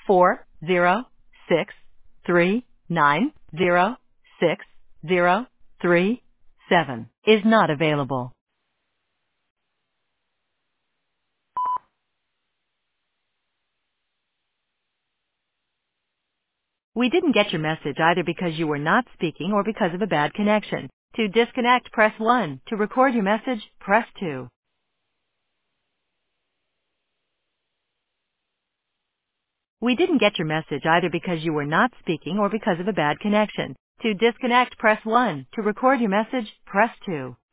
406-390-6037 is not available. We didn't get your message either because you were not speaking or because of a bad connection. To disconnect, press 1. To record your message, press 2. We didn't get your message either because you were not speaking or because of a bad connection. To disconnect, press 1. To record your message, press 2.